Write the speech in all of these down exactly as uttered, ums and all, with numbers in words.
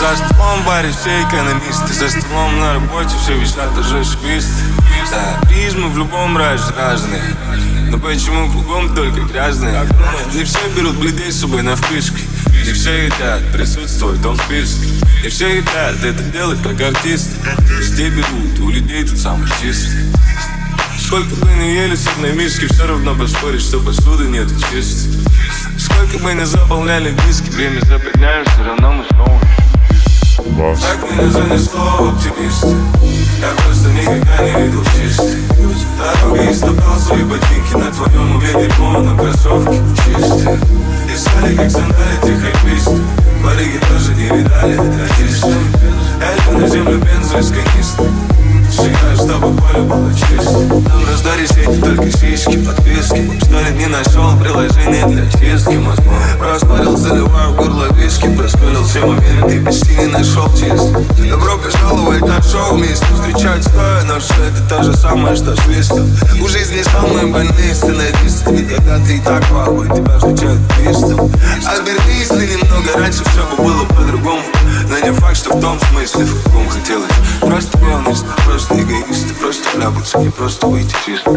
За столом в баре все экономисты, за столом на работе все висят уже шписты. Да, призмы в любом раже разные, но почему кругом только грязные? Не все берут бледей с собой на впрыжки, не все едят присутствовать в том списке. Не все едят это делать как артисты, везде берут, у людей тут самый чистый. Сколько бы ни ели с одной миски, все равно поспорить, что посуды нету чистой. Сколько бы ни заполняли диски, время запятняем, все равно мы снова. Так меня занесло оптимиста, я просто никогда не видел чистый. Дорога истопал свои ботинки, на твоем уме дерьмо, но кроссовки чистые. Искали как сандали хайписты, барыги тоже не видали, это артисты. Я иду на землю бензу из канистры, сжигаю, чтобы поле было чисто. Там раздали сети только сиськи, подписки. Что ли не нашел приложение для чистки мозгов. Распарил, заливаю в горло виски, просколил все моменты, почти не нашел чисто. Добро пожаловать на шоу, вместе встречать стоя, но все это то же самое, что свистел. У жизни самые больные сценаристы, ведь когда ты и так папа, тебя встречают пистом. Обернись ты немного раньше, все бы было по-другому, но не факт, что в том смысле, в каком хотелось. Просто полностью, просто эгоисты, просто вляпаться, не просто выйти чисто.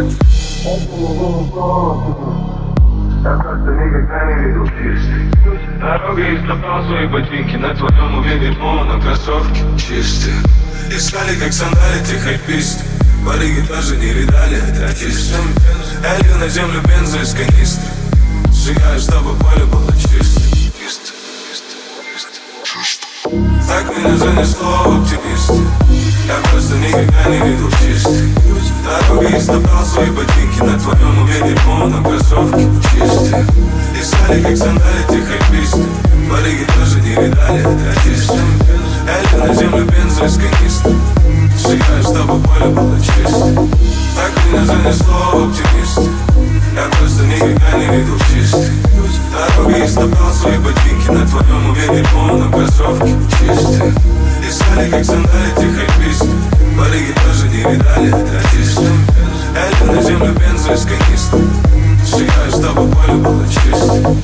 Я просто никогда не видел чистый. Дорога истоптал свои ботинки, на твоем уме дерьмо, но кроссовки чистые. Искали как сандали те хайписты, барыги тоже не видали, это артисты. Я лью на землю бензу из канистры, сжигаю, чтобы поле было чисто. Чисто, чисто, чисто. Так меня занесло оптимиста, я просто никогда не видел чистый. Дорога истоптал свои ботинки, на твоем уме дерьмо, но кроссовки чистые. Искали как сандали те хайписты, барыги тоже не видали, это артисты. Я иду на землю бензу из канистры, сжигаю, чтобы поле было чисто. Так меня занесло оптимиста, я просто никогда не видел чистый. Дорога истоптал свои ботинки, на твоем уме дерьмо, но кроссовки чистые. Искали как сандали те хайписты, барыги тоже не видали, это артисты. Я иду на землю бензу из канистры, сжигаю, чтобы поле было чисто.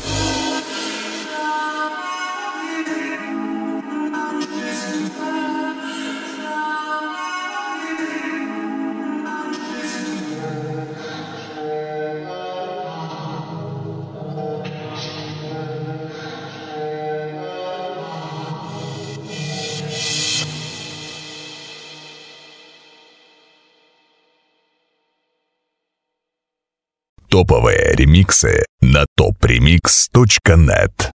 Топовые ремиксы на топ ремикс точка нет.